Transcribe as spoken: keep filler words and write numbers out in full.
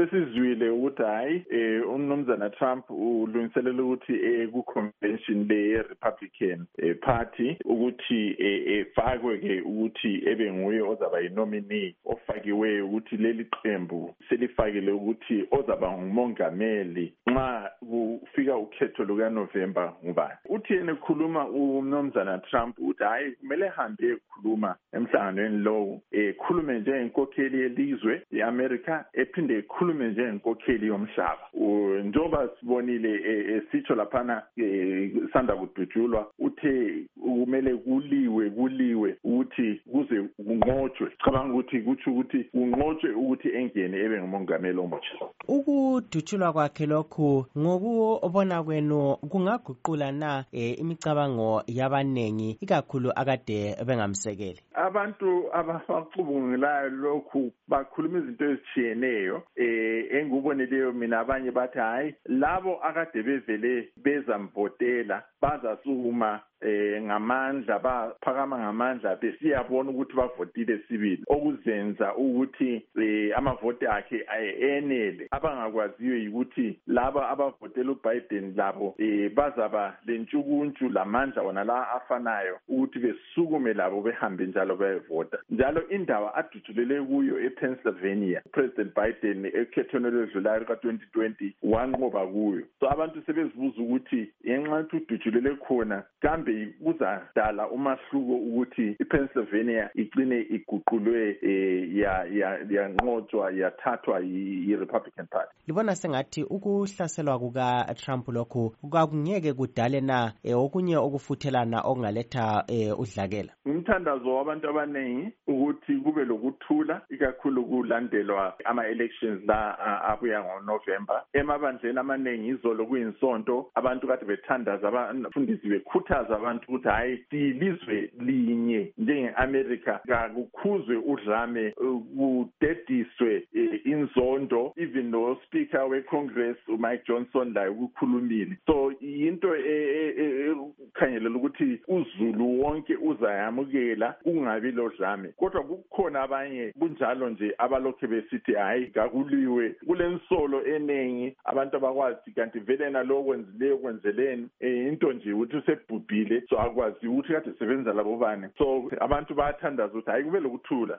sesizwile ukuthi hayi eh uMnumzana Trump ulungiselela ukuthi eh ku convention le Republican eh, Party ukuthi efakwe ke ukuthi ebe nguye ozaba yinominee ofakiwe ukuthi leli qembu selifakile ukuthi ozaba ngumongameli nxa kufika ukhetho luka November ngubani. Uthi yena ekhuluma uMnumzana Trump uthi hayi kumele hambe ekhuluma emhlanganweni lowo ekhulume njengenkokheli yelizwe yeAmerica ephinde ekhulume njengenkokheli yomhlaba. Njoba sibonile esitsho laphana sanda kudutshulwa uthe kumele kuliwe kuliwe ukuthi kuze kunqotshwe. Cabanga ukuthi kuthi ukuthi unqotshwe ukuthi engene ebe ngumongameli omutsha. Ukudutshulwa kwakhe lokhu ngokubona kwenu kungaguqula na imicabango yabanengi ikakhulu akade bengamsekeli? Abantu abacubungulayo lokhu bakhuluma izinto ezitshiyeneyo eh enguboneleyo mina abanye bathi hayi labo akade bevele bezamvotela bazasukuma eh ngamandla baphakama ngamandla besiyabona ukuthi bavotile sibili okuzenza ukuthi eh amavoti akhe ayenele. Abangakwaziyo ukuthi laba abavotela uBiden labo eh bazaba lentshukuntshu lamandla wona la afanayo ukuthi besukume labo behambe njalo bayevota. Njalo indawo adutshulele kuyo ePennsylvania President Biden ekhethweni ledlulayo ka twenty twenty wanqoba kuyo. So abantu sebezibuza ukuthi yenxa ukuthi udutshulele khona kambe kuzadala umahluko ukuthi iPennsylvania igcine iguqulwe ya yanqotshwa yathathwa yiRepublican Party. Libona sengathi ukuhlaselwa kuka Trump lokhu kwakungeke kudale na okunye okufuthelana okungaletha udlakela. Umthandazo wabantu abanengi ukuthi kube lokuthula ikakhulu kulandelwa ama elections la abuya ngoNovember. Emabandleni amanengi izolo kuyinsonto abantu kade bethandaza abafundisi bekhuthaza abantu ukuthi hayi silizwe linye njengeAmerica kakukhuzwe udlame kudediswe inzondo even no speaker weCongress uMike Johnson la ukukhulumile. So into ekhangelela ukuthi uZulu wonke uzayamukela kungabi lodlame kodwa kukhona abanye kunjalo nje abalokhe besithi hayi kakuliwe kulensolo enengi abantu abakwazi kanti vele nalo kwenzileyo kwenzeleni into nje ukuthi usebhubhile so akwazi ukuthi kade sebenza labo bane. So abantu bayathandaza ukuthi hayi kube lokuthula.